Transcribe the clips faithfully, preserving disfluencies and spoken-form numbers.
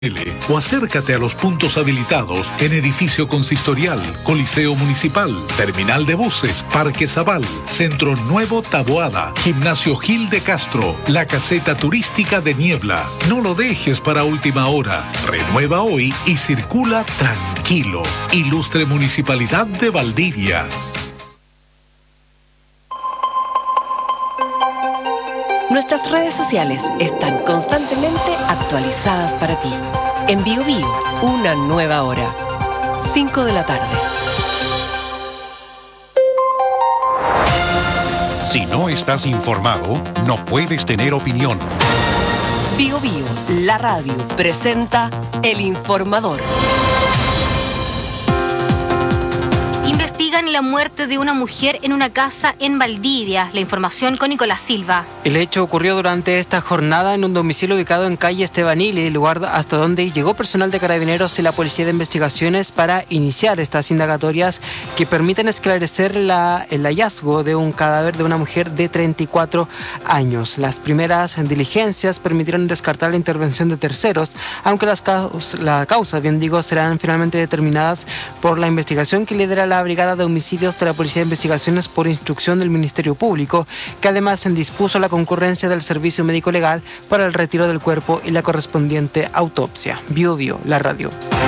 o acércate a los puntos habilitados en Edificio Consistorial, Coliseo Municipal, Terminal de Buses, Parque Zabal, Centro Nuevo Taboada, Gimnasio Gil de Castro, la Caseta Turística de Niebla. No lo dejes para última hora. Renueva hoy y circula tranquilo. Ilustre Municipalidad de Valdivia. Nuestras redes sociales están constantemente actualizadas para ti. En Bio Bio, una nueva hora. cinco de la tarde. Si no estás informado, no puedes tener opinión. Bio Bio, la radio, presenta El Informador. Investigan la muerte de una mujer en una casa en Valdivia. La información con Nicolás Silva. El hecho ocurrió durante esta jornada en un domicilio ubicado en calle Estebanili, lugar hasta donde llegó personal de Carabineros y la Policía de Investigaciones para iniciar estas indagatorias que permiten esclarecer la, el hallazgo de un cadáver de una mujer de treinta y cuatro años. Las primeras diligencias permitieron descartar la intervención de terceros, aunque las causas, la causa, bien digo, serán finalmente determinadas por la investigación que lidera la Brigada de Homicidios de la Policía de Investigaciones por instrucción del Ministerio Público, que además dispuso la concurrencia del Servicio Médico Legal para el retiro del cuerpo y la correspondiente autopsia. Bio Bio, la radio.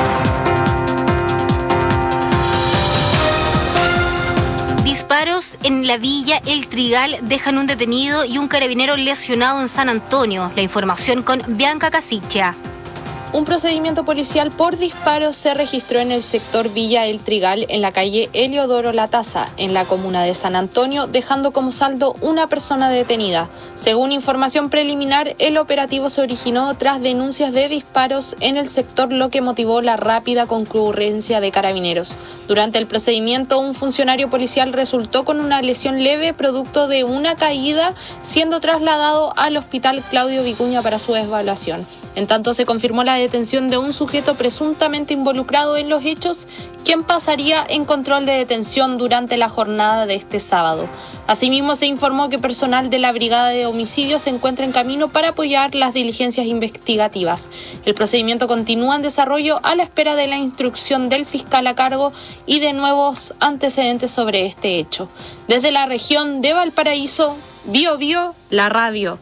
Disparos en la villa El Trigal dejan un detenido y un carabinero lesionado en San Antonio. La información con Bianca Casicha. Un procedimiento policial por disparos se registró en el sector Villa El Trigal, en la calle Heliodoro La Taza, en la comuna de San Antonio, dejando como saldo una persona detenida. Según información preliminar, el operativo se originó tras denuncias de disparos en el sector, lo que motivó la rápida concurrencia de carabineros. Durante el procedimiento, un funcionario policial resultó con una lesión leve producto de una caída, siendo trasladado al hospital Claudio Vicuña para su evaluación. En tanto, se confirmó la detención de un sujeto presuntamente involucrado en los hechos, quien pasaría en control de detención durante la jornada de este sábado. Asimismo, se informó que personal de la Brigada de Homicidios se encuentra en camino para apoyar las diligencias investigativas. El procedimiento continúa en desarrollo a la espera de la instrucción del fiscal a cargo y de nuevos antecedentes sobre este hecho. Desde la región de Valparaíso, Bio Bio, la radio.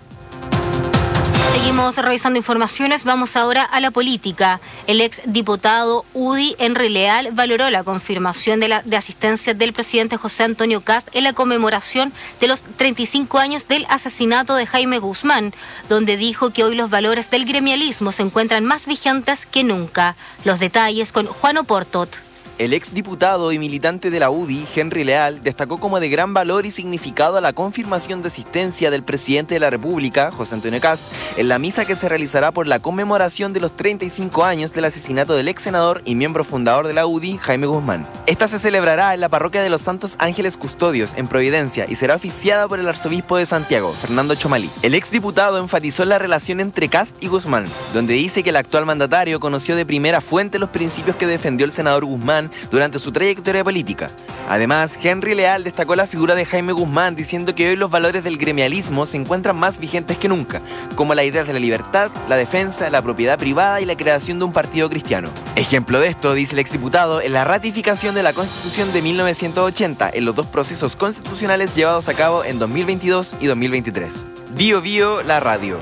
Seguimos revisando informaciones, vamos ahora a la política. El exdiputado U D I, Henry Leal, valoró la confirmación de, la, de asistencia del presidente José Antonio Kast en la conmemoración de los treinta y cinco años del asesinato de Jaime Guzmán, donde dijo que hoy los valores del gremialismo se encuentran más vigentes que nunca. Los detalles con Juan Oportot. El exdiputado y militante de la U D I, Henry Leal, destacó como de gran valor y significado a la confirmación de asistencia del presidente de la República, José Antonio Kast, en la misa que se realizará por la conmemoración de los treinta y cinco años del asesinato del ex senador y miembro fundador de la U D I, Jaime Guzmán. Esta se celebrará en la parroquia de los Santos Ángeles Custodios, en Providencia, y será oficiada por el arzobispo de Santiago, Fernando Chomalí. El exdiputado enfatizó la relación entre Kast y Guzmán, donde dice que el actual mandatario conoció de primera fuente los principios que defendió el senador Guzmán durante su trayectoria política. Además, Henry Leal destacó la figura de Jaime Guzmán, diciendo que hoy los valores del gremialismo se encuentran más vigentes que nunca, como la idea de la libertad, la defensa, la propiedad privada y la creación de un partido cristiano. Ejemplo de esto, dice el exdiputado, en la ratificación de la Constitución de mil novecientos ochenta en los dos procesos constitucionales llevados a cabo en dos mil veintidós y dos mil veintitrés. Bio Bio, la radio.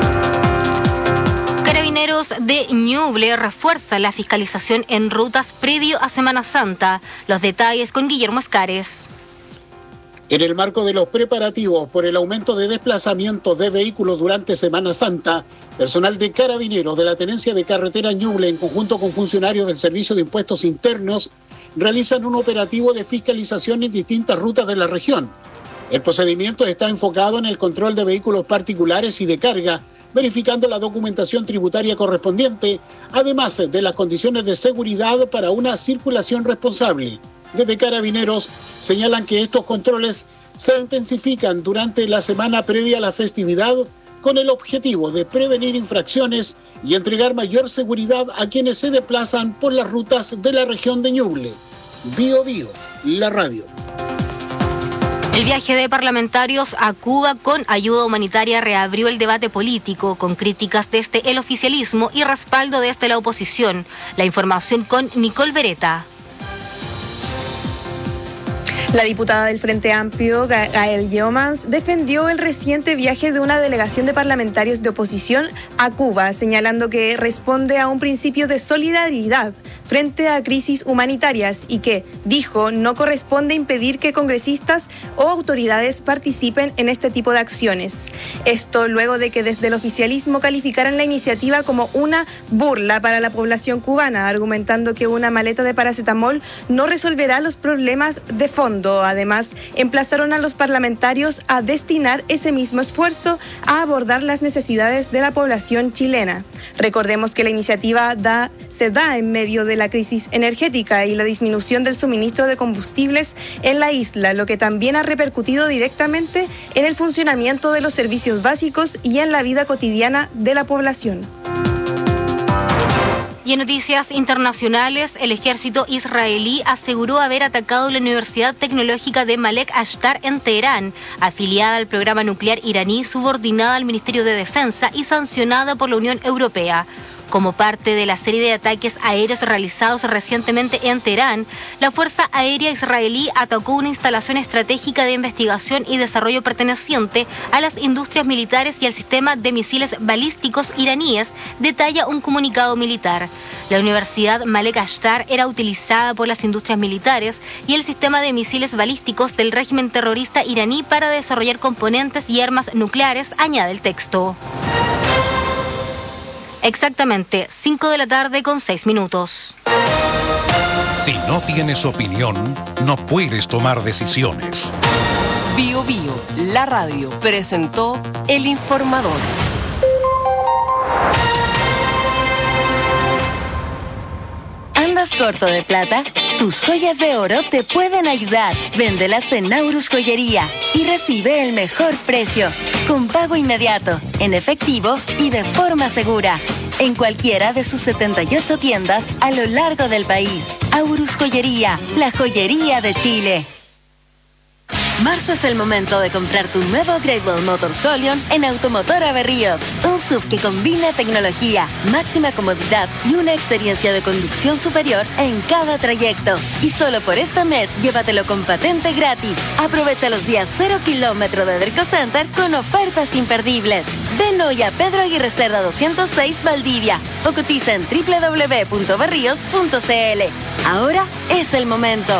Carabineros de Ñuble refuerza la fiscalización en rutas previo a Semana Santa. Los detalles con Guillermo Escares. En el marco de los preparativos por el aumento de desplazamientos de vehículos durante Semana Santa, personal de Carabineros de la Tenencia de Carretera Ñuble, en conjunto con funcionarios del Servicio de Impuestos Internos, realizan un operativo de fiscalización en distintas rutas de la región. El procedimiento está enfocado en el control de vehículos particulares y de carga, verificando la documentación tributaria correspondiente, además de las condiciones de seguridad para una circulación responsable. Desde Carabineros señalan que estos controles se intensifican durante la semana previa a la festividad con el objetivo de prevenir infracciones y entregar mayor seguridad a quienes se desplazan por las rutas de la región de Ñuble. Bio Bio, la radio. El viaje de parlamentarios a Cuba con ayuda humanitaria reabrió el debate político, con críticas desde el oficialismo y respaldo desde la oposición. La información con Nicole Beretta. La diputada del Frente Amplio, Gael Yeomans, defendió el reciente viaje de una delegación de parlamentarios de oposición a Cuba, señalando que responde a un principio de solidaridad frente a crisis humanitarias y que, dijo, no corresponde impedir que congresistas o autoridades participen en este tipo de acciones. Esto luego de que desde el oficialismo calificaran la iniciativa como una burla para la población cubana, argumentando que una maleta de paracetamol no resolverá los problemas de fondo. Además, emplazaron a los parlamentarios a destinar ese mismo esfuerzo a abordar las necesidades de la población chilena. Recordemos que la iniciativa da, se da en medio de la crisis energética y la disminución del suministro de combustibles en la isla, lo que también ha repercutido directamente en el funcionamiento de los servicios básicos y en la vida cotidiana de la población. Y en noticias internacionales, el ejército israelí aseguró haber atacado la Universidad Tecnológica de Malek Ashtar en Teherán, afiliada al programa nuclear iraní, subordinada al Ministerio de Defensa y sancionada por la Unión Europea. Como parte de la serie de ataques aéreos realizados recientemente en Teherán, la Fuerza Aérea Israelí atacó una instalación estratégica de investigación y desarrollo perteneciente a las industrias militares y al sistema de misiles balísticos iraníes, detalla un comunicado militar. La Universidad Malek Ashtar era utilizada por las industrias militares y el sistema de misiles balísticos del régimen terrorista iraní para desarrollar componentes y armas nucleares, añade el texto. Exactamente, cinco de la tarde con seis minutos. Si no tienes opinión, no puedes tomar decisiones. Bio Bio, la radio, presentó El Informador. ¿Andas corto de plata? Tus joyas de oro te pueden ayudar. Véndelas en Naurus Joyería y recibe el mejor precio, con pago inmediato, en efectivo y de forma segura. En cualquiera de sus setenta y ocho tiendas a lo largo del país. Aurus Joyería, la joyería de Chile. Marzo es el momento de comprar tu nuevo Great Wall Motors Golion en Automotor Berríos. Un S U V que combina tecnología, máxima comodidad y una experiencia de conducción superior en cada trayecto. Y solo por este mes, llévatelo con patente gratis. Aprovecha los días cero kilómetro de Derco Center con ofertas imperdibles. Ven hoy a Pedro Aguirre Cerda doscientos seis Valdivia o cotiza en doble u doble u doble u punto berríos punto c l. Ahora es el momento.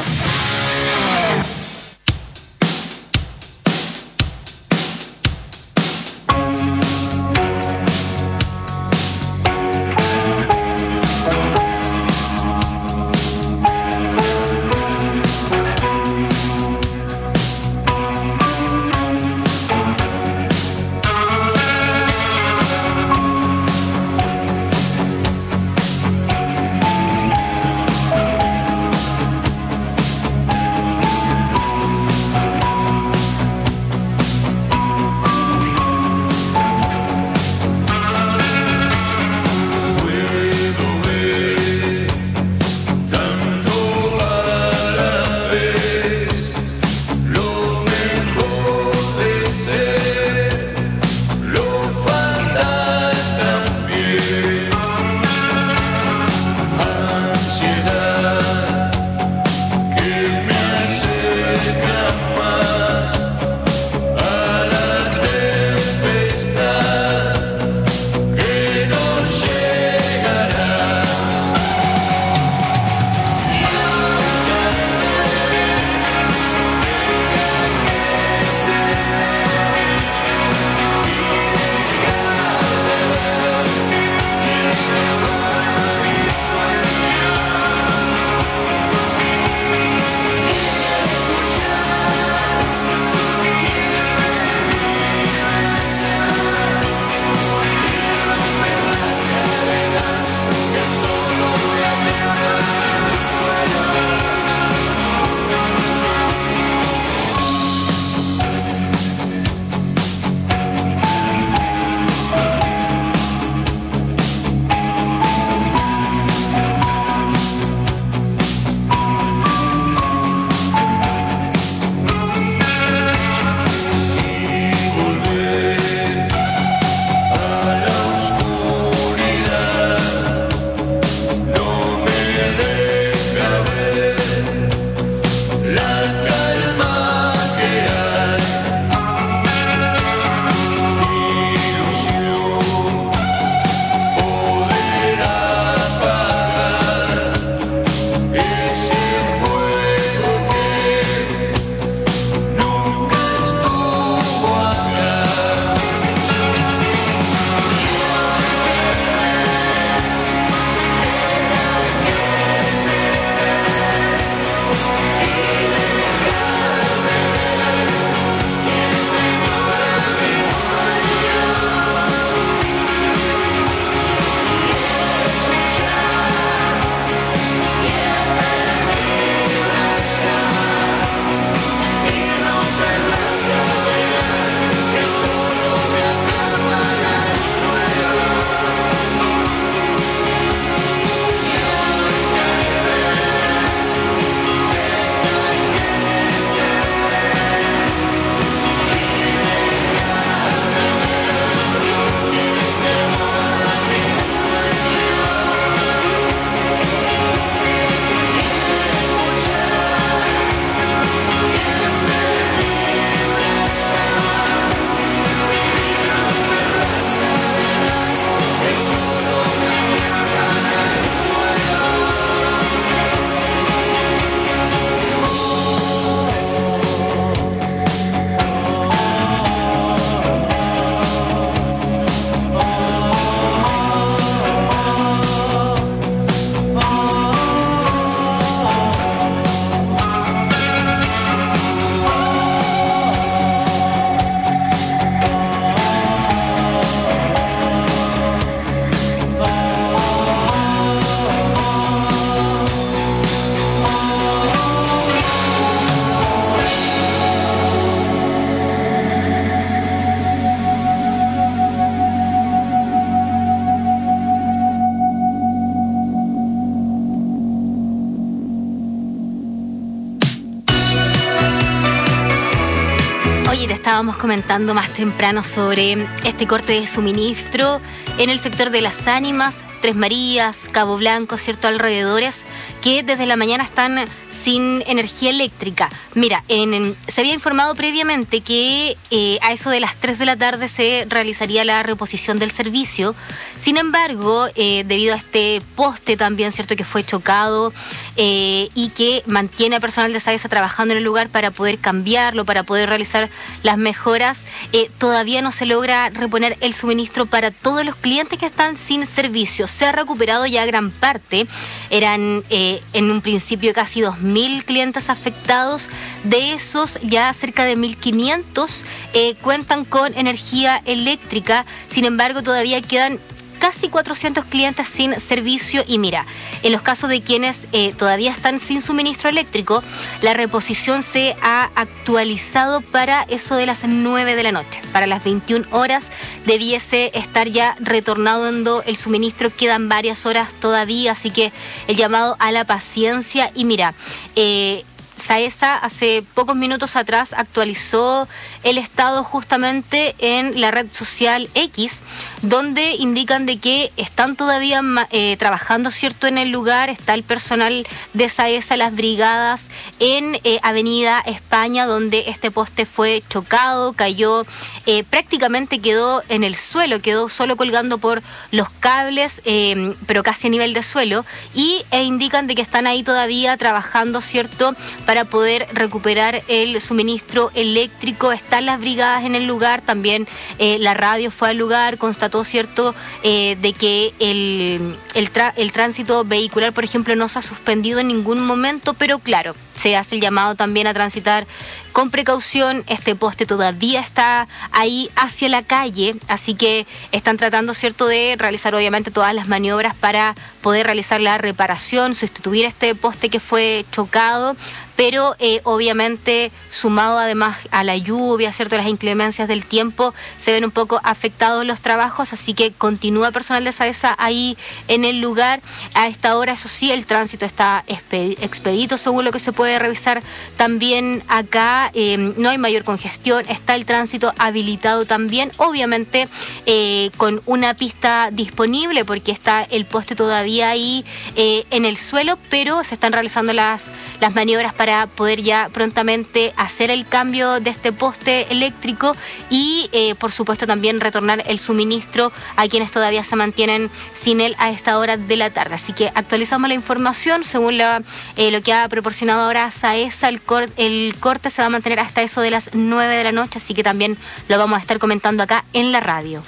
estábamos comentando más temprano sobre este corte de suministro en el sector de Las Ánimas, Tres Marías, Cabo Blanco, cierto, alrededores, que desde la mañana están sin energía eléctrica. Mira, en, en, se había informado previamente que eh, a eso de las tres de la tarde se realizaría la reposición del servicio. Sin embargo, eh, debido a este poste también, cierto, que fue chocado eh, y que mantiene a personal de SAESA trabajando en el lugar para poder cambiarlo, para poder realizar las mejoras, eh, todavía no se logra reponer el suministro para todos los clientes que están sin servicio. Se ha recuperado ya gran parte, eran eh, en un principio casi dos mil clientes afectados, de esos ya cerca de mil quinientos eh, cuentan con energía eléctrica. Sin embargo, todavía quedan casi cuatrocientos clientes sin servicio y mira, en los casos de quienes eh, todavía están sin suministro eléctrico, la reposición se ha actualizado para eso de las nueve de la noche. Para las veintiuna horas debiese estar ya retornando el suministro, quedan varias horas todavía, así que el llamado a la paciencia y mira, eh, SAESA hace pocos minutos atrás actualizó el estado justamente en la red social X, donde indican de que están todavía eh, trabajando, cierto, en el lugar. Está el personal de SAESA, las brigadas en eh, Avenida España, donde este poste fue chocado, cayó, eh, prácticamente quedó en el suelo, quedó solo colgando por los cables, eh, pero casi a nivel de suelo, y e indican de que están ahí todavía trabajando, cierto, para poder recuperar el suministro eléctrico. Están las brigadas en el lugar, también eh, la radio fue al lugar, constató, cierto, eh, de que el, el, tra- el tránsito vehicular, por ejemplo, no se ha suspendido en ningún momento, pero claro, se hace el llamado también a transitar con precaución. Este poste todavía está ahí hacia la calle, así que están tratando, cierto, de realizar obviamente todas las maniobras para poder realizar la reparación, sustituir este poste que fue chocado, pero eh, obviamente sumado además a la lluvia, cierto, las inclemencias del tiempo, se ven un poco afectados los trabajos, así que continúa personal de SAESA ahí en el lugar. A esta hora, eso sí, el tránsito está expedito según lo que se puede revisar también acá. Eh, no hay mayor congestión, está el tránsito habilitado también, obviamente eh, con una pista disponible porque está el poste todavía ahí eh, en el suelo, pero se están realizando las, las maniobras para poder ya prontamente hacer el cambio de este poste eléctrico y eh, por supuesto también retornar el suministro a quienes todavía se mantienen sin él a esta hora de la tarde. Así que actualizamos la información según la, eh, lo que ha proporcionado ahora SAESA. El, cor- el corte se va a mantener hasta eso de las nueve de la noche, así que también lo vamos a estar comentando acá en la radio.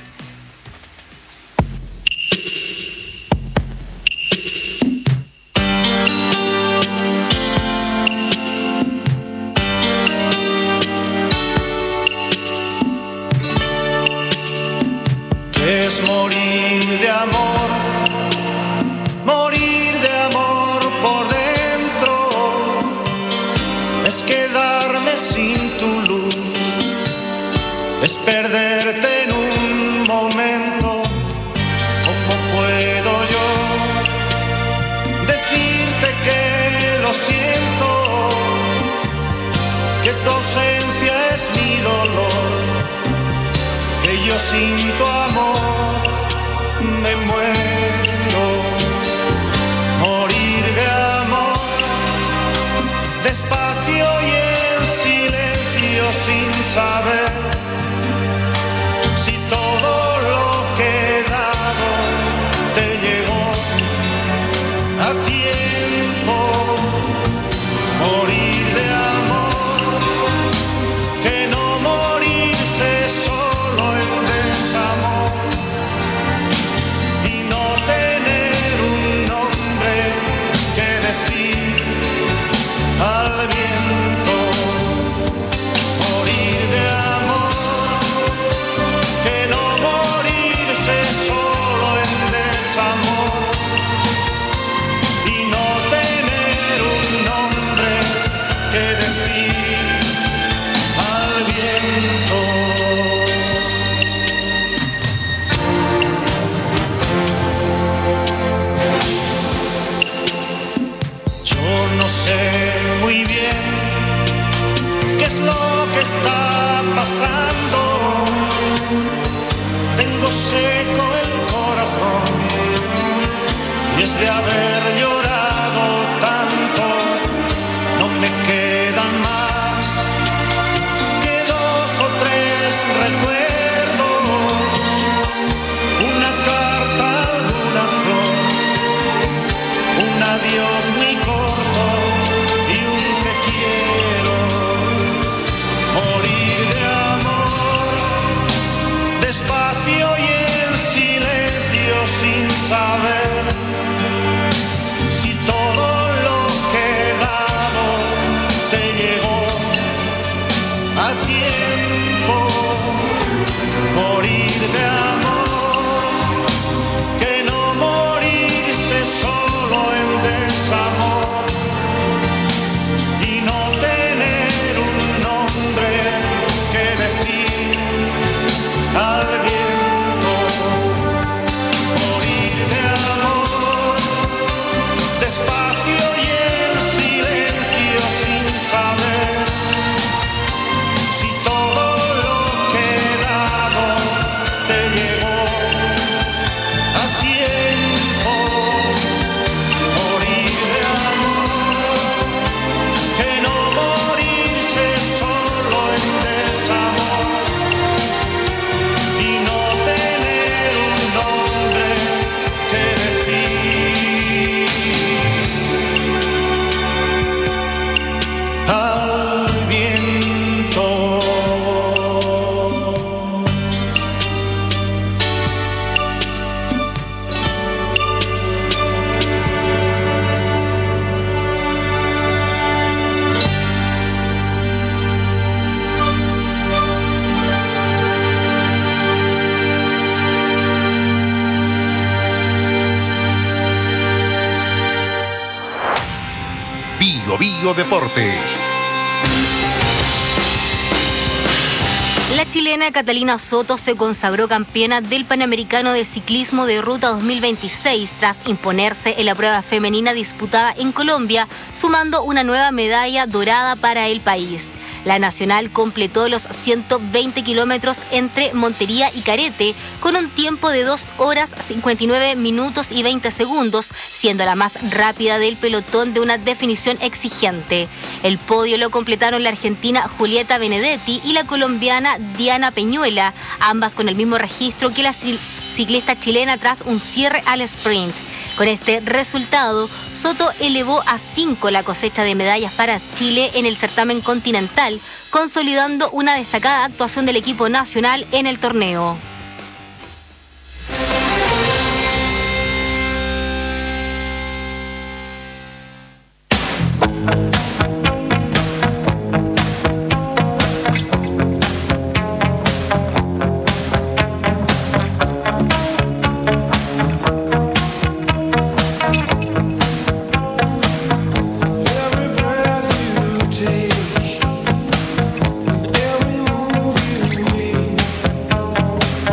Es morir de amor, morir de amor por dentro, es quedarme sin tu luz, es perderte en un momento. ¿Cómo puedo yo decirte que lo siento, que tu ausencia es mi dolor? Que yo sin tu amor me muero. Morir de amor, despacio y en silencio, sin saber si todo lo que he dado te llegó a tiempo. Morir de amor, que no morirse solo en desamor. y es de haber llorado tanto, no me quedan más que dos o tres recuerdos, una carta, alguna flor, un adiós muy corto y un te quiero, morir de amor, despacio y en silencio sin saber si todo lo que he dado te llegó a tiempo, morir de amor, que no morirse solo en desamor y no tener un nombre que decir al viento, morir de amor, despacio y en silencio sin saber si todo lo que he dado te llegó a tiempo, morir de amor, que no morirse solo en desamor y no tener un nombre que decir al viento. Bio Bio Deportes. La chilena Catalina Soto se consagró campeona del Panamericano de Ciclismo de Ruta dos mil veintiséis tras imponerse en la prueba femenina disputada en Colombia, sumando una nueva medalla dorada para el país. La nacional completó los ciento veinte kilómetros entre Montería y Carete con un tiempo de dos horas cincuenta y nueve minutos y veinte segundos, siendo la más rápida del pelotón de una definición exigente. El podio lo completaron la argentina Julieta Benedetti y la colombiana Diana Peñuela, ambas con el mismo registro que la ciclista chilena tras un cierre al sprint. Con este resultado, Soto elevó a cinco la cosecha de medallas para Chile en el certamen continental, consolidando una destacada actuación del equipo nacional en el torneo. Every breath you take, every move you make,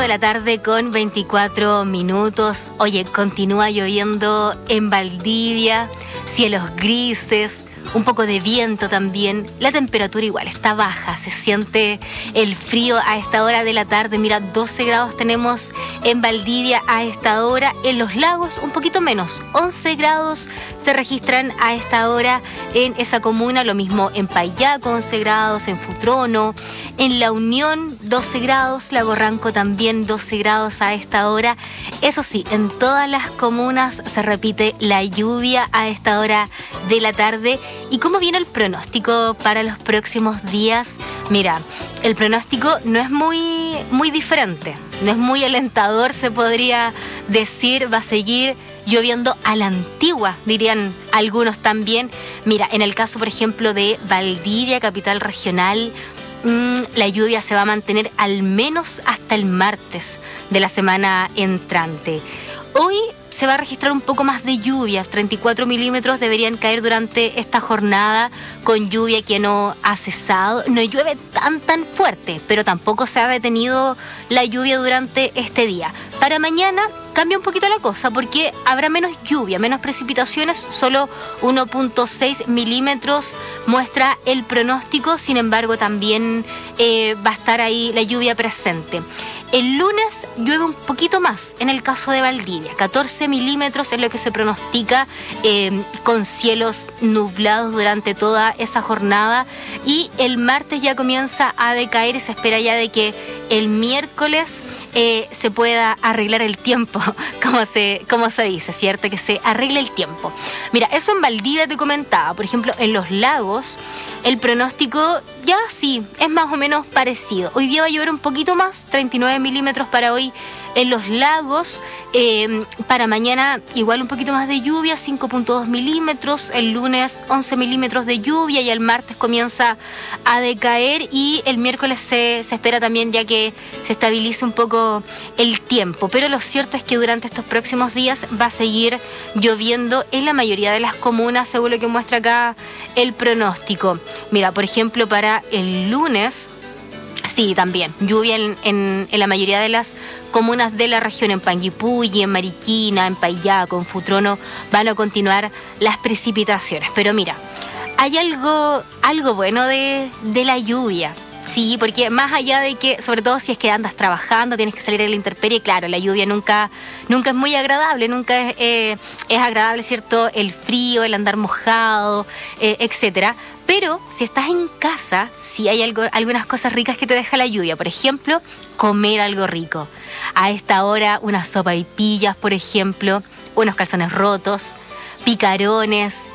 de la tarde con veinticuatro minutos. Oye, continúa lloviendo en Valdivia, cielos grises, un poco de viento también. La temperatura igual está baja, se siente el frío a esta hora de la tarde. Mira, doce grados tenemos en Valdivia a esta hora. En los lagos un poquito menos, once grados se registran a esta hora en esa comuna. Lo mismo en Payaco, once grados, en Futrono, en La Unión, doce grados, Lago Ranco también doce grados a esta hora. Eso sí, en todas las comunas se repite la lluvia a esta hora de la tarde. ¿Y cómo viene el pronóstico para los próximos días? Mira, el pronóstico no es muy, muy diferente, no es muy alentador, se podría decir. Va a seguir lloviendo a la antigua, dirían algunos también. Mira, en el caso, por ejemplo, de Valdivia, capital regional, mmm, la lluvia se va a mantener al menos hasta el martes de la semana entrante. Hoy se va a registrar un poco más de lluvia, treinta y cuatro milímetros deberían caer durante esta jornada, con lluvia que no ha cesado. No llueve tan tan fuerte, pero tampoco se ha detenido la lluvia durante este día. Para mañana cambia un poquito la cosa porque habrá menos lluvia, menos precipitaciones, solo uno punto seis milímetros muestra el pronóstico. Sin embargo, también eh, va a estar ahí la lluvia presente. El lunes llueve un poquito más en el caso de Valdivia, catorce milímetros es lo que se pronostica, eh, con cielos nublados durante toda esa jornada, y el martes ya comienza a decaer y se espera ya de que el miércoles eh, se pueda arreglar el tiempo, como se, como se dice, ¿cierto? Que se arregle el tiempo. Mira, eso en Valdivia te comentaba. Por ejemplo, en los lagos el pronóstico ya sí es más o menos parecido. Hoy día va a llover un poquito más, treinta y nueve milímetros para hoy en los lagos. Eh, para mañana igual un poquito más de lluvia, cinco punto dos milímetros. El lunes once milímetros de lluvia y el martes comienza a decaer, y el miércoles se, se espera también ya que se estabilice un poco el tiempo. Pero lo cierto es que durante estos próximos días va a seguir lloviendo en la mayoría de las comunas, según lo que muestra acá el pronóstico. Mira, por ejemplo, para el lunes, sí, también lluvia en, en, en la mayoría de las comunas de la región. En Panguipulli, en Mariquina, en Payaco, en Futrono van a continuar las precipitaciones. Pero mira, hay algo, algo bueno de, de la lluvia. Sí, porque más allá de que, sobre todo si es que andas trabajando, tienes que salir a la intemperie, claro, la lluvia nunca, nunca es muy agradable, nunca es, eh, es agradable, ¿cierto? El frío, el andar mojado, eh, etcétera. Pero si estás en casa, sí hay algo, algunas cosas ricas que te deja la lluvia. Por ejemplo, comer algo rico. A esta hora, unas sopaipillas, por ejemplo, unos calzones rotos, picarones.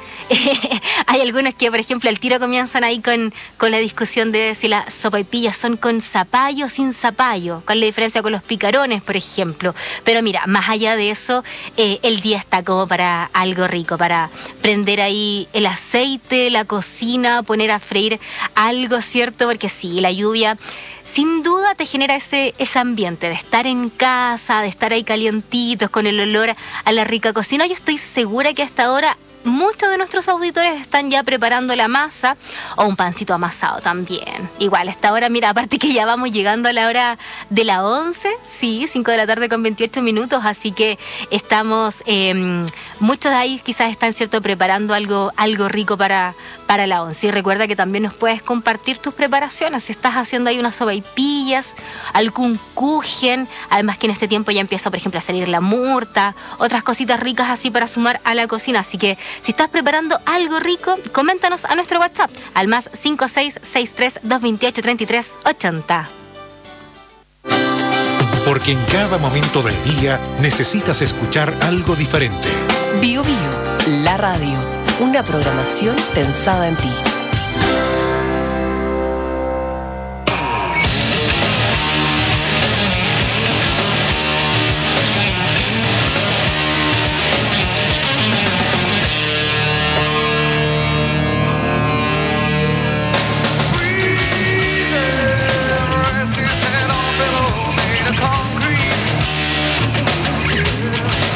Hay algunos que, por ejemplo, al tiro comienzan ahí con, con la discusión de si las sopaipillas son con zapallo o sin zapallo. ¿Cuál es la diferencia con los picarones, por ejemplo? Pero mira, más allá de eso, eh, el día está como para algo rico, para prender ahí el aceite, la cocina, poner a freír algo, ¿cierto? Porque sí, la lluvia sin duda te genera ese, ese ambiente de estar en casa, de estar ahí calientitos con el olor a la rica cocina. Yo estoy segura que hasta ahora muchos de nuestros auditores están ya preparando la masa o un pancito amasado también. Igual, hasta ahora, mira, aparte que ya vamos llegando a la hora de la once, sí, cinco de la tarde con veintiocho minutos, así que estamos, eh, muchos de ahí quizás están, cierto, preparando algo, algo rico para, para la once. Y recuerda que también nos puedes compartir tus preparaciones, si estás haciendo ahí unas sopaipillas, algún kuchen, además que en este tiempo ya empieza, por ejemplo, a salir la murta, otras cositas ricas así para sumar a la cocina, así que si estás preparando algo rico, coméntanos a nuestro WhatsApp al más cinco seis seis tres, dos dos ocho, tres tres ocho cero. Porque en cada momento del día necesitas escuchar algo diferente. Bio Bio, la radio, una programación pensada en ti.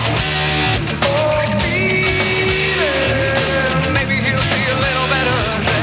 Maybe he'll see a little better.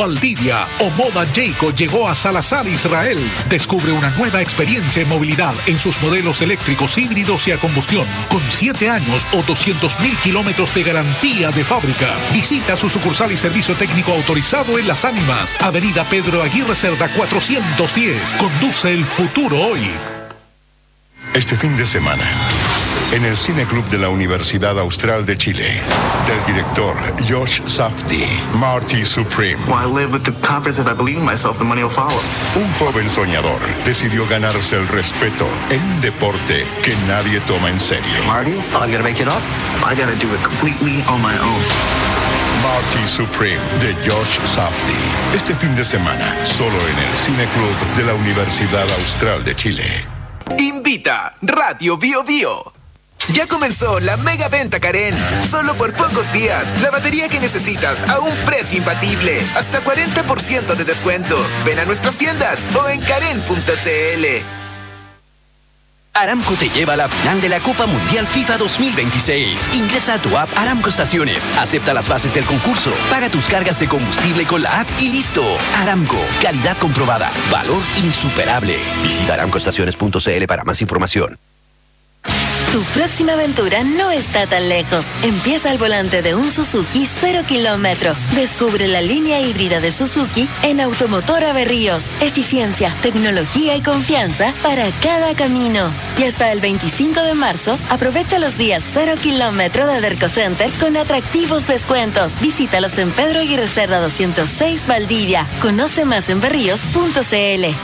Valdivia o Moda Jayco llegó a Salazar, Israel. Descubre una nueva experiencia en movilidad en sus modelos eléctricos, híbridos y a combustión, con siete años o doscientos mil kilómetros de garantía de fábrica. Visita su sucursal y servicio técnico autorizado en Las Ánimas, Avenida Pedro Aguirre Cerda cuatrocientos diez. Conduce el futuro hoy. Este fin de semana, en el Cine Club de la Universidad Austral de Chile, del director Josh Safdie, Marty Supreme. Well, I live with the confidence if I believe in myself, the money will follow. Un joven soñador decidió ganarse el respeto en un deporte que nadie toma en serio. Marty, I'm gonna make it up. I gotta do it completely on my own. Marty Supreme, de Josh Safdie. Este fin de semana, solo en el Cine Club de la Universidad Austral de Chile. Invita Radio Bio Bio. Ya comenzó la mega venta Karen. Solo por pocos días, la batería que necesitas a un precio imbatible. Hasta cuarenta por ciento de descuento. Ven a nuestras tiendas o en karen punto c l. Aramco te lleva a la final de la Copa Mundial FIFA dos mil veintiséis. Ingresa a tu app Aramco Estaciones, acepta las bases del concurso, paga tus cargas de combustible con la app y listo. Aramco, calidad comprobada, valor insuperable. Visita aramco estaciones punto c l para más información. Tu próxima aventura no está tan lejos. Empieza al volante de un Suzuki cero kilómetro. Descubre la línea híbrida de Suzuki en Automotora Berríos. Eficiencia, tecnología y confianza para cada camino. Y hasta el veinticinco de marzo, aprovecha los días cero kilómetro de Derco Center con atractivos descuentos. Visítalos en Pedro Aguirre Cerda doscientos seis Valdivia. Conoce más en berríos punto c l.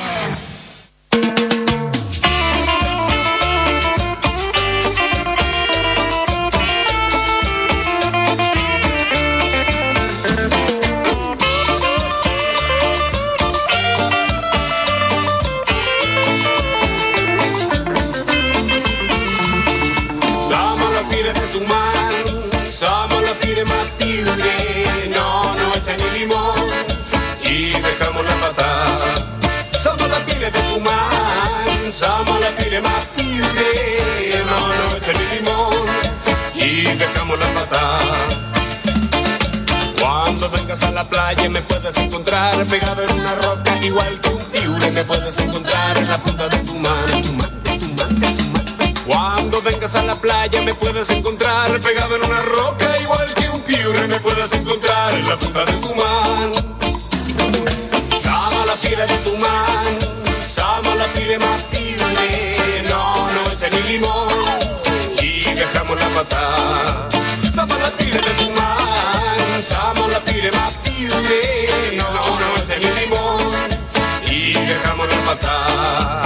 Cuando vengas a la playa me puedes encontrar pegado en una roca igual que un piure. Me puedes encontrar en la punta de tu mano, tu mano, tu mano, tu mano. Cuando vengas a la playa me puedes encontrar pegado en una roca igual que un piure. Me puedes encontrar en la punta de tu mano. Sama la pila de tu mano, sama la pila más piure. No, no echa ni limón y dejamos la patada. Sama la pila de tu mano, sama la pila más piure. No, no echa ni limón y dejamos la patada.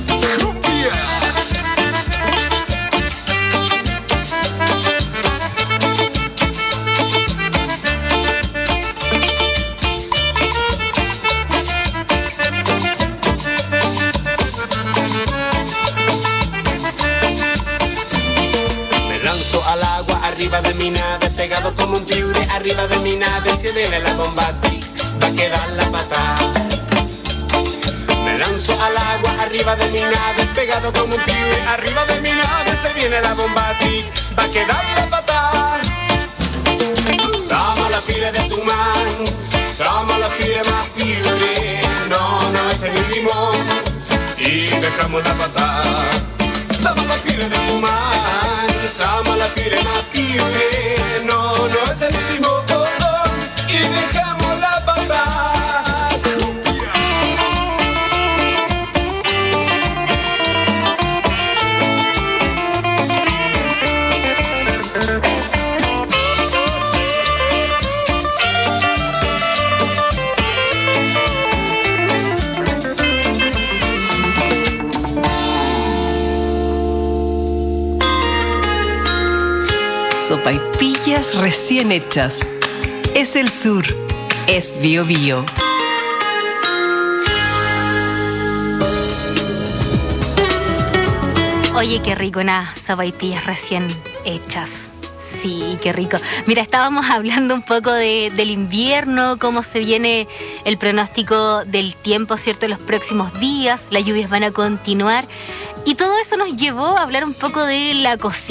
Arriba de mi nave, pegado como un piure. Arriba de mi nave, se viene la bomba, va a quedar la patada. Me lanzo al agua, arriba de mi nave, pegado como un piure. Arriba de mi nave, se viene la bomba, va a quedar la patada. Sama la pila de tu mano, sama la pila más piure. No, no echa ni limón y dejamos la patada. Sama la pila de tu mano, sama la pila más piure. No, no es el último color y dejamos la patada. Sopaipillas recién hechas. Es el sur. Es Bio Bio. Oye, qué rico, unas sopaipillas recién hechas. Sí, qué rico. Mira, estábamos hablando un poco de, del invierno, cómo se viene el pronóstico del tiempo, ¿cierto? Los próximos días, las lluvias van a continuar. Y todo eso nos llevó a hablar un poco de la cocina.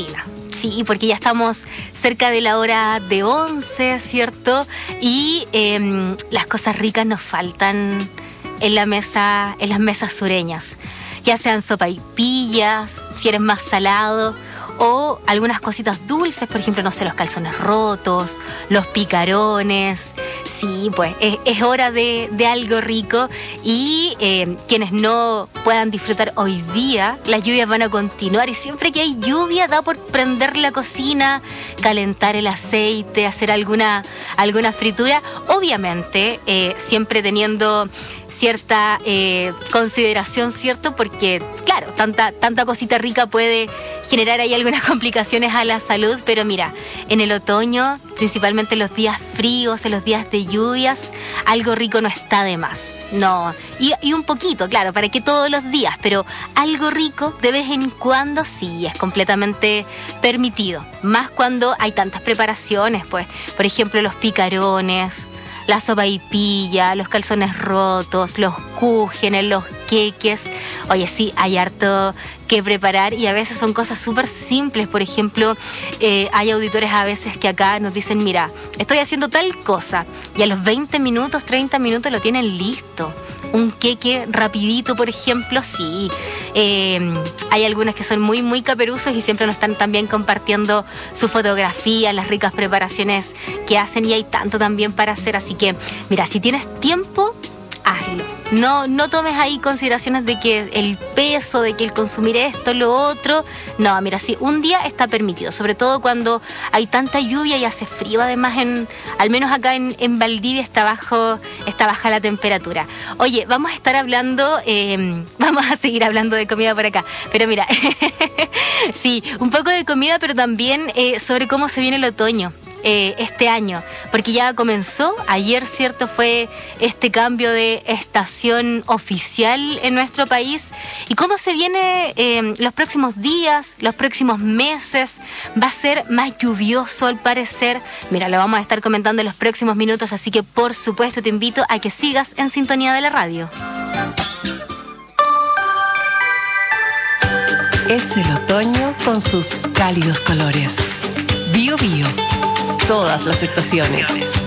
Sí, porque ya estamos cerca de la hora de once, ¿cierto? Y eh, las cosas ricas nos faltan en la mesa, en las mesas sureñas. Ya sean sopaipillas, si eres más salado, o algunas cositas dulces, por ejemplo, no sé, los calzones rotos, los picarones. Sí, pues es, es hora de, de algo rico. Y eh, quienes no puedan disfrutar hoy día, las lluvias van a continuar, y siempre que hay lluvia da por prender la cocina, calentar el aceite, hacer alguna, alguna fritura, obviamente eh, siempre teniendo cierta eh, consideración, ¿cierto? Porque, claro, tanta, tanta cosita rica puede generar ahí algunas complicaciones a la salud, pero mira, en el otoño, principalmente en los días fríos, en los días de lluvias, algo rico no está de más. No, y, y un poquito, claro, para que todos los días, pero algo rico de vez en cuando sí es completamente permitido, más cuando hay tantas preparaciones, pues, por ejemplo, los picarones, la sopaipilla, los calzones rotos, los cúgenes, los queques. Oye, sí, hay harto que preparar y a veces son cosas súper simples. Por ejemplo, eh, hay auditores a veces que acá nos dicen, mira, estoy haciendo tal cosa, y a los veinte minutos, treinta minutos lo tienen listo. Un queque rapidito, por ejemplo, sí. Eh, hay algunas que son muy, muy caperuzos y siempre nos están también compartiendo su fotografía, las ricas preparaciones que hacen, y hay tanto también para hacer. Así que, mira, si tienes tiempo, hazlo. No, no tomes ahí consideraciones de que el peso, de que el consumir esto, lo otro. No, mira, sí, un día está permitido, sobre todo cuando hay tanta lluvia y hace frío. Además, en, al menos acá en, en Valdivia está, bajo, está baja la temperatura. Oye, vamos a estar hablando, eh, vamos a seguir hablando de comida por acá. Pero mira, sí, un poco de comida, pero también eh, sobre cómo se viene el otoño. Eh, este año, porque ya comenzó ayer, ¿cierto? Fue este cambio de estación oficial en nuestro país, y cómo se viene eh, los próximos días, los próximos meses. Va a ser más lluvioso al parecer. Mira, lo vamos a estar comentando en los próximos minutos, así que por supuesto te invito a que sigas en sintonía de la radio. Es el otoño con sus cálidos colores. Bio Bio. Todas las estaciones.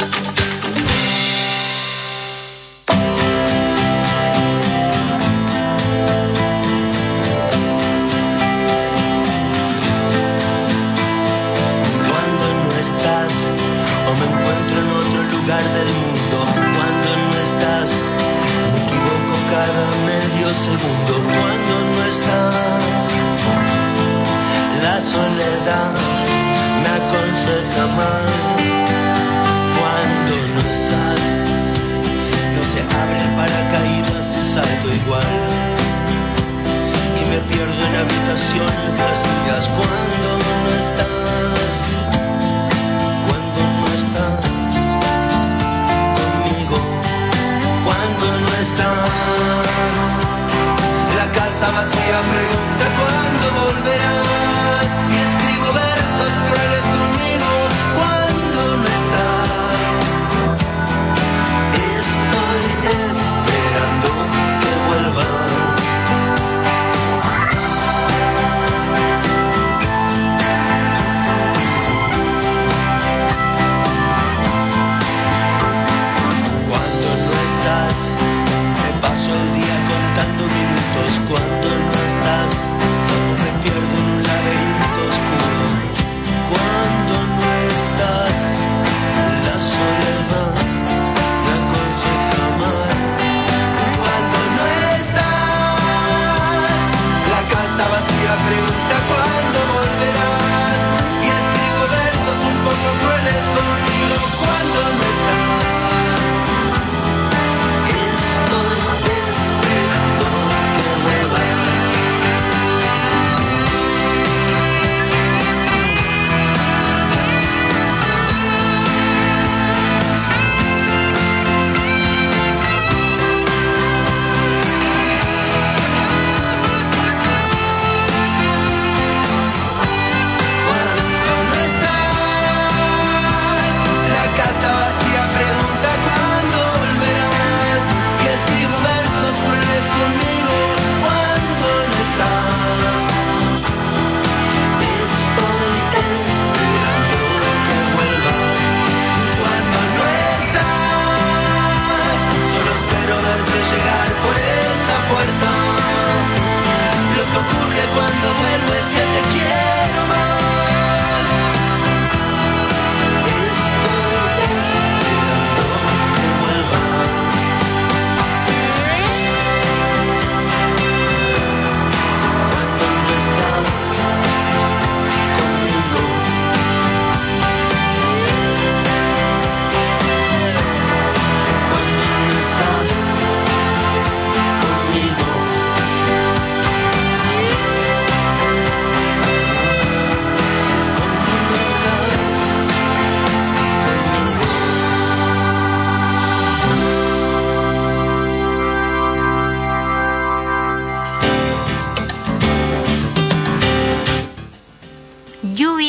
Cuando no estás, o me encuentro en otro lugar del mundo. Cuando no estás, me equivoco cada medio segundo. Cuando no estás, la soledad me aconseja mal. Cuando no estás, no se abre el paracaídas y salto igual, y me pierdo en habitaciones vacías. Cuando no estás, cuando no estás conmigo. Cuando no estás, la casa vacía pregunta cuándo volverás, y escribo versos crueles conmigo. Cuando no estás, estoy esperando que vuelvas. Cuando no estás, me paso el día contando minutos. Cuando no estás, me pierdo en un laberinto oscuro.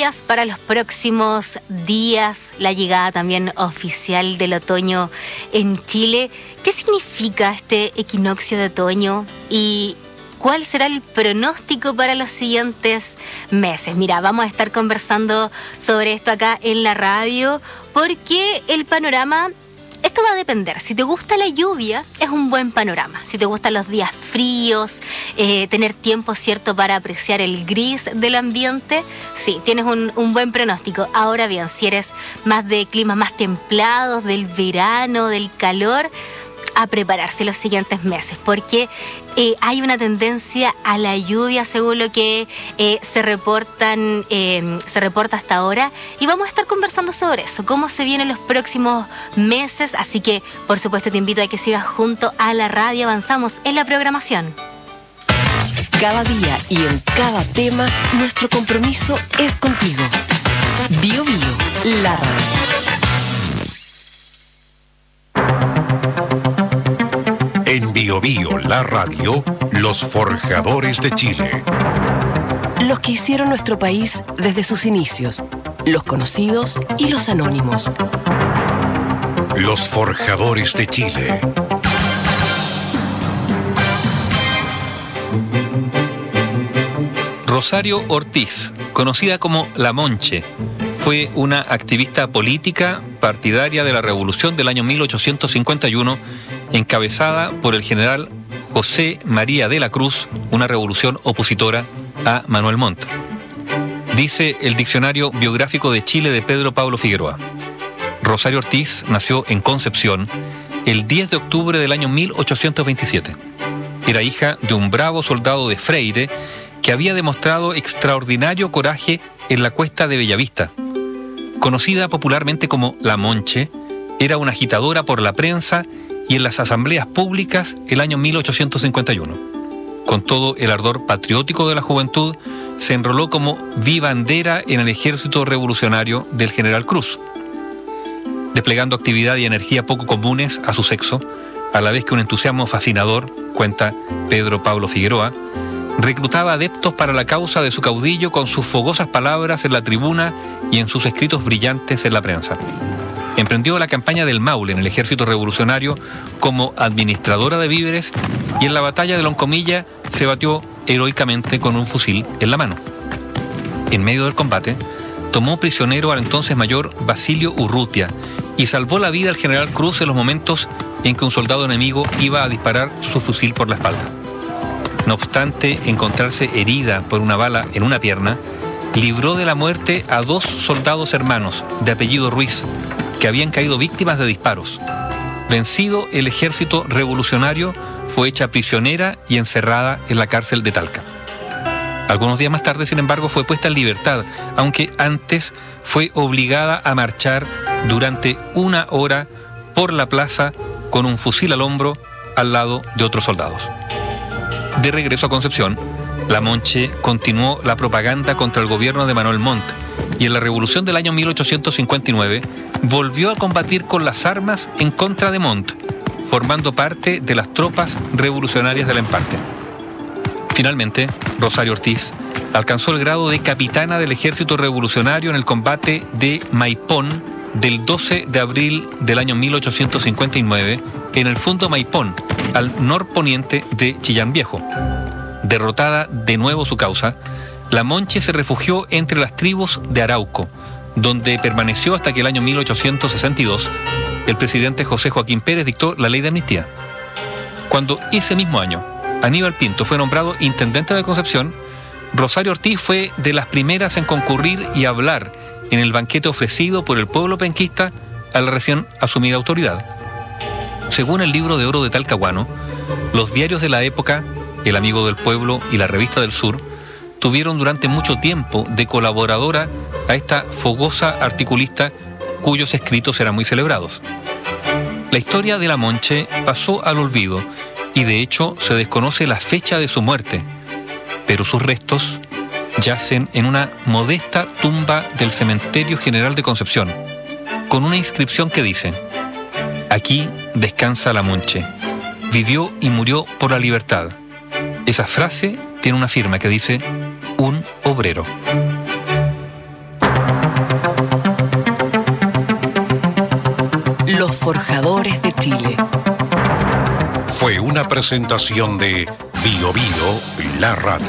lluvias para los próximos días, la llegada también oficial del otoño en Chile. ¿Qué significa este equinoccio de otoño y cuál será el pronóstico para los siguientes meses? Mira, vamos a estar conversando sobre esto acá en la radio porque el panorama... Esto va a depender. Si te gusta la lluvia, es un buen panorama. Si te gustan los días fríos, eh, tener tiempo, ¿cierto?, para apreciar el gris del ambiente, sí, tienes un, un buen pronóstico. Ahora bien, si eres más de climas más templados, del verano, del calor, a prepararse los siguientes meses, porque eh, hay una tendencia a la lluvia según lo que eh, se reportan eh, se reporta hasta ahora, y vamos a estar conversando sobre eso, cómo se vienen los próximos meses. Así que por supuesto te invito a que sigas junto a la radio. Avanzamos en la programación. Cada día y en cada tema, nuestro compromiso es contigo. Bio Bio, la radio. En Bio Bio, la radio, los forjadores de Chile. Los que hicieron nuestro país desde sus inicios, los conocidos y los anónimos. Los forjadores de Chile. Rosario Ortiz, conocida como La Monche, fue una activista política partidaria de la Revolución del año mil ochocientos cincuenta y uno, encabezada por el general José María de la Cruz, una revolución opositora a Manuel Montt. Dice el Diccionario Biográfico de Chile de Pedro Pablo Figueroa: Rosario Ortiz nació en Concepción el diez de octubre del año mil ochocientos veintisiete. Era hija de un bravo soldado de Freire que había demostrado extraordinario coraje en la cuesta de Bellavista. Conocida popularmente como La Monche, era una agitadora por la prensa y en las asambleas públicas el año mil ochocientos cincuenta y uno. Con todo el ardor patriótico de la juventud, se enroló como vivandera en el ejército revolucionario del general Cruz, desplegando actividad y energía poco comunes a su sexo, a la vez que un entusiasmo fascinador, cuenta Pedro Pablo Figueroa, reclutaba adeptos para la causa de su caudillo con sus fogosas palabras en la tribuna y en sus escritos brillantes en la prensa. Emprendió la campaña del Maule en el ejército revolucionario como administradora de víveres y en la batalla de Loncomilla se batió heroicamente con un fusil en la mano. En medio del combate, tomó prisionero al entonces mayor Basilio Urrutia y salvó la vida al general Cruz en los momentos en que un soldado enemigo iba a disparar su fusil por la espalda. No obstante encontrarse herida por una bala en una pierna, libró de la muerte a dos soldados hermanos de apellido Ruiz, que habían caído víctimas de disparos. Vencido el ejército revolucionario, fue hecha prisionera y encerrada en la cárcel de Talca. Algunos días más tarde, sin embargo, fue puesta en libertad, aunque antes fue obligada a marchar durante una hora por la plaza con un fusil al hombro al lado de otros soldados. De regreso a Concepción, La Monche continuó la propaganda contra el gobierno de Manuel Montt y en la revolución del año mil ochocientos cincuenta y nueve volvió a combatir con las armas en contra de Montt, formando parte de las tropas revolucionarias del Emparte. Finalmente, Rosario Ortiz alcanzó el grado de capitana del ejército revolucionario en el combate de Maipón del doce de abril del año mil ochocientos cincuenta y nueve en el Fundo Maipón, al norponiente de Chillán Viejo. Derrotada de nuevo su causa, La Monche se refugió entre las tribus de Arauco, donde permaneció hasta que el año mil ochocientos sesenta y dos el presidente José Joaquín Pérez dictó la ley de amnistía. Cuando ese mismo año Aníbal Pinto fue nombrado intendente de Concepción, Rosario Ortiz fue de las primeras en concurrir y hablar en el banquete ofrecido por el pueblo penquista a la recién asumida autoridad. Según el libro de oro de Talcahuano, los diarios de la época, El Amigo del Pueblo y La Revista del Sur, tuvieron durante mucho tiempo de colaboradora a esta fogosa articulista cuyos escritos eran muy celebrados. La historia de La Monche pasó al olvido y de hecho se desconoce la fecha de su muerte, pero sus restos yacen en una modesta tumba del Cementerio General de Concepción, con una inscripción que dice: aquí descansa La Monche, vivió y murió por la libertad. Esa frase tiene una firma que dice: un obrero. Forjadores de Chile. Fue una presentación de Bio Bio, la radio.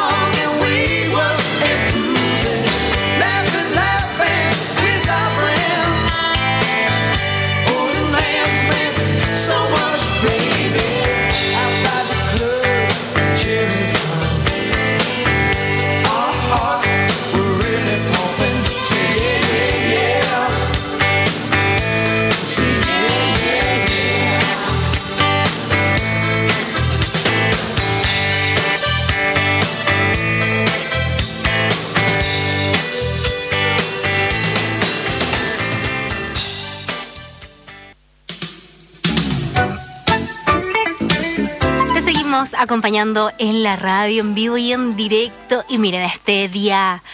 Laughing, laughing with our friends. seguimos acompañando en la radio, en vivo y en directo. Y miren, este día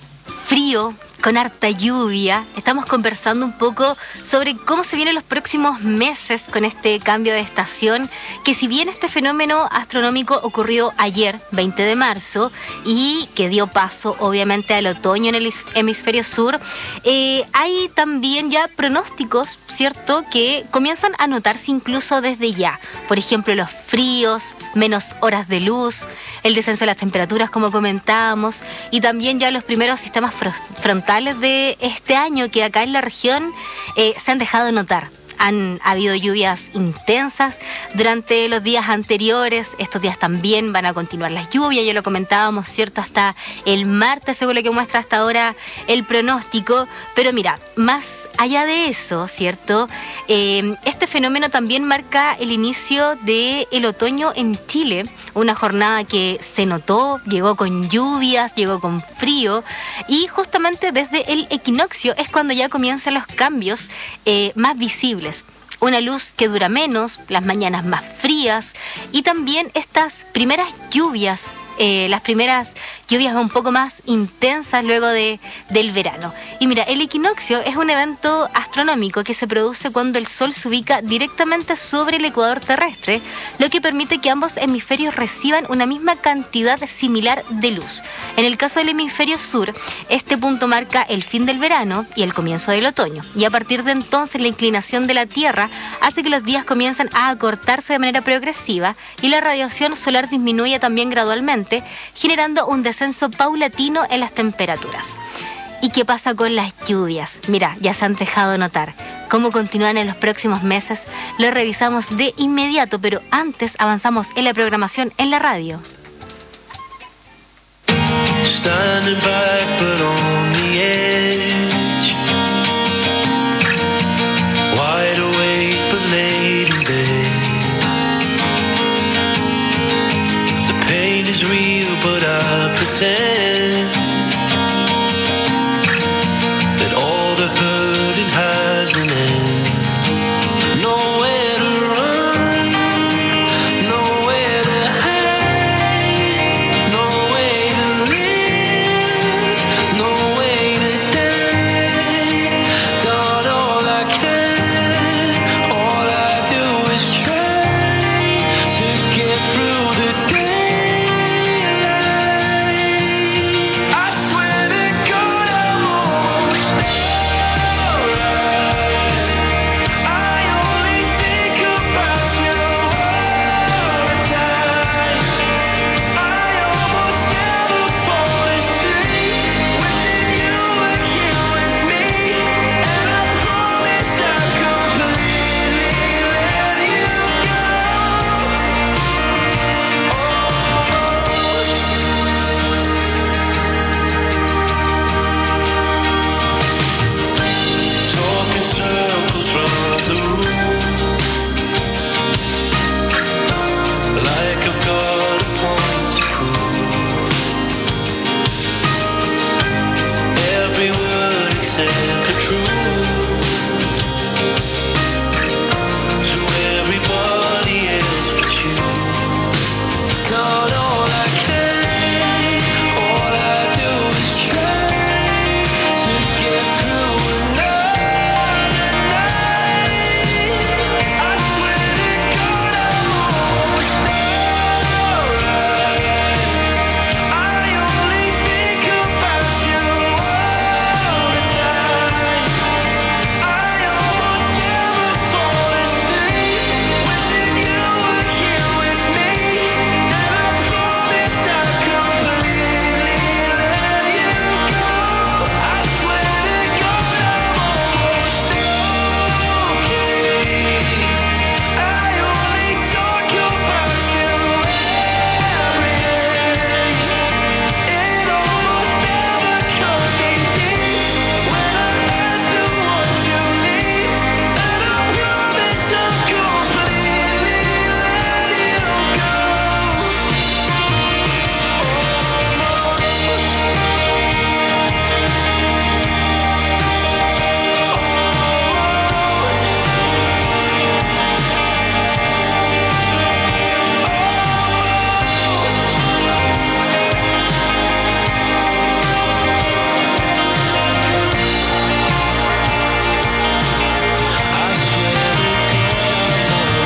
frío, con harta lluvia, estamos conversando un poco sobre cómo se vienen los próximos meses con este cambio de estación, que si bien este fenómeno astronómico ocurrió ayer, veinte de marzo, y que dio paso obviamente al otoño en el hemisferio sur, eh, hay también ya pronósticos, ¿cierto?, que comienzan a notarse incluso desde ya. Por ejemplo, los fríos, menos horas de luz, el descenso de las temperaturas, como comentábamos, y también ya los primeros sistemas frontales de este año que acá en la región eh, se han dejado notar. Han habido lluvias intensas durante los días anteriores. Estos días también van a continuar las lluvias. Ya lo comentábamos, ¿cierto? Hasta el martes, según lo que muestra hasta ahora el pronóstico. Pero mira, más allá de eso, ¿cierto? Eh, este fenómeno también marca el inicio del otoño en Chile. Una jornada que se notó, llegó con lluvias, llegó con frío. Y justamente desde el equinoccio es cuando ya comienzan los cambios eh, más visibles. Una luz que dura menos, las mañanas más frías y también estas primeras lluvias, eh, las primeras lluvias un poco más intensas luego de, del verano. Y mira, el equinoccio es un evento astronómico que se produce cuando el Sol se ubica directamente sobre el ecuador terrestre, lo que permite que ambos hemisferios reciban una misma cantidad similar de luz. En el caso del hemisferio sur, este punto marca el fin del verano y el comienzo del otoño. Y a partir de entonces, la inclinación de la Tierra hace que los días comiencen a acortarse de manera progresiva y la radiación solar disminuye también gradualmente, generando un descenso paulatino en las temperaturas. ¿Y qué pasa con las lluvias? Mira, ya se han dejado notar. ¿Cómo continúan en los próximos meses? Lo revisamos de inmediato, pero antes avanzamos en la programación en la radio. Standing back, but